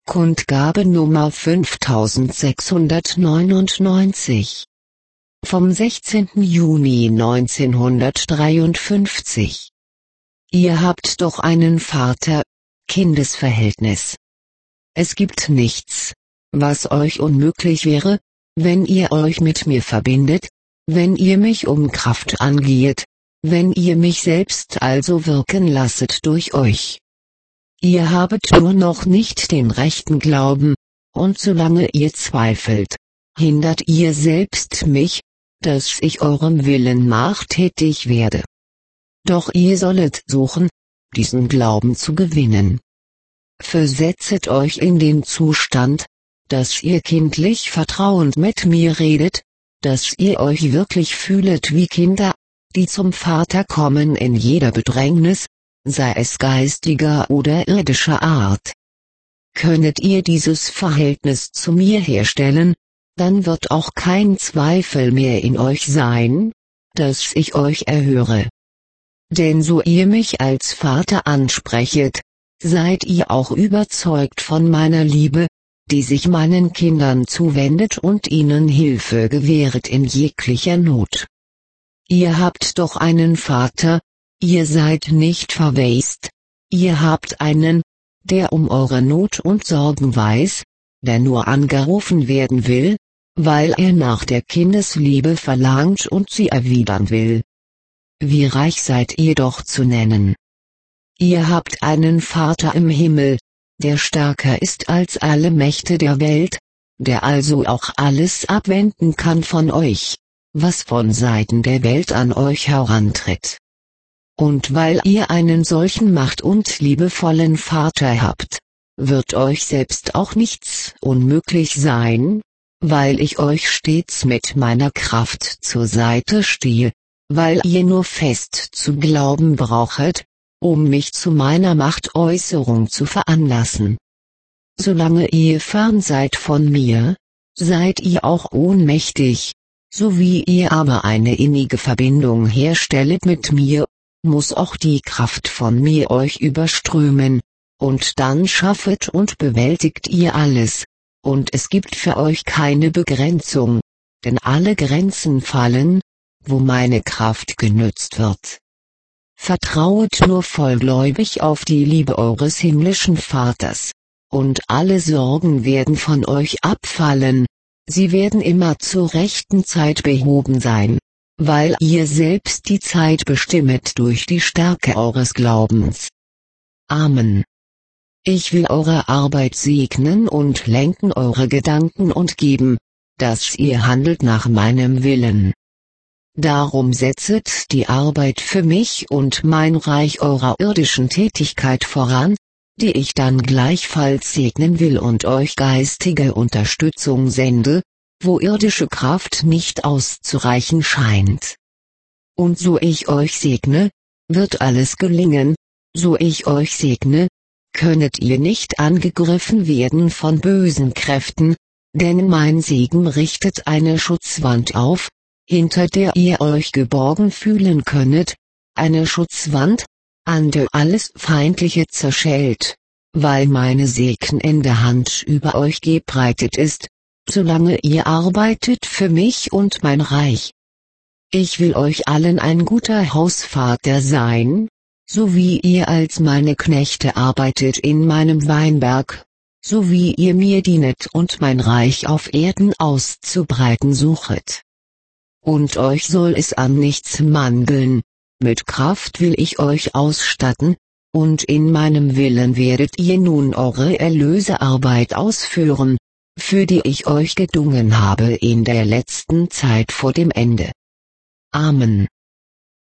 Kundgabe Nummer 5699. Vom 16. Juni 1953. Ihr habt doch einen Vater-Kindes-Verhältnis. Es gibt nichts, was euch unmöglich wäre, wenn ihr euch mit mir verbindet, wenn ihr mich um Kraft angehet, wenn ihr mich selbst also wirken lasset durch euch. Ihr habet nur noch nicht den rechten Glauben, und solange ihr zweifelt, hindert ihr selbst mich, dass ich eurem Willen nachtätig werde. Doch ihr sollet suchen, diesen Glauben zu gewinnen. Versetzet euch in den Zustand, dass ihr kindlich vertrauend mit mir redet, dass ihr euch wirklich fühlet wie Kinder, die zum Vater kommen in jeder Bedrängnis, sei es geistiger oder irdischer Art. Könnet ihr dieses Verhältnis zu mir herstellen, dann wird auch kein Zweifel mehr in euch sein, dass ich euch erhöre. Denn so ihr mich als Vater ansprechet, seid ihr auch überzeugt von meiner Liebe, die sich meinen Kindern zuwendet und ihnen Hilfe gewähret in jeglicher Not. Ihr habt doch einen Vater, ihr seid nicht verwaist, ihr habt einen, der um eure Not und Sorgen weiß, der nur angerufen werden will, weil er nach der Kindesliebe verlangt und sie erwidern will. Wie reich seid ihr doch zu nennen. Ihr habt einen Vater im Himmel, der stärker ist als alle Mächte der Welt, der also auch alles abwenden kann von euch, was von Seiten der Welt an euch herantritt. Und weil ihr einen solchen macht- und liebevollen Vater habt, wird euch selbst auch nichts unmöglich sein, weil ich euch stets mit meiner Kraft zur Seite stehe, weil ihr nur fest zu glauben brauchet, um mich zu meiner Machtäußerung zu veranlassen. Solange ihr fern seid von mir, seid ihr auch ohnmächtig, so wie ihr aber eine innige Verbindung herstellet mit mir, muss auch die Kraft von mir euch überströmen, und dann schaffet und bewältigt ihr alles, und es gibt für euch keine Begrenzung, denn alle Grenzen fallen, wo meine Kraft genützt wird. Vertrauet nur vollgläubig auf die Liebe eures himmlischen Vaters, und alle Sorgen werden von euch abfallen, sie werden immer zur rechten Zeit behoben sein, weil ihr selbst die Zeit bestimmet durch die Stärke eures Glaubens. Amen. Ich will eure Arbeit segnen und lenken eure Gedanken und geben, dass ihr handelt nach meinem Willen. Darum setzet die Arbeit für mich und mein Reich eurer irdischen Tätigkeit voran, die ich dann gleichfalls segnen will und euch geistige Unterstützung sende, wo irdische Kraft nicht auszureichen scheint. Und so ich euch segne, wird alles gelingen, so ich euch segne, könnet ihr nicht angegriffen werden von bösen Kräften, denn mein Segen richtet eine Schutzwand auf, hinter der ihr euch geborgen fühlen könnet, eine Schutzwand, an der alles Feindliche zerschellt, weil meine segnende Hand über euch gebreitet ist, solange ihr arbeitet für mich und mein Reich. Ich will euch allen ein guter Hausvater sein, so wie ihr als meine Knechte arbeitet in meinem Weinberg, so wie ihr mir dienet und mein Reich auf Erden auszubreiten suchet. Und euch soll es an nichts mangeln, mit Kraft will ich euch ausstatten, und in meinem Willen werdet ihr nun eure Erlösearbeit ausführen, für die ich euch gedungen habe in der letzten Zeit vor dem Ende. Amen.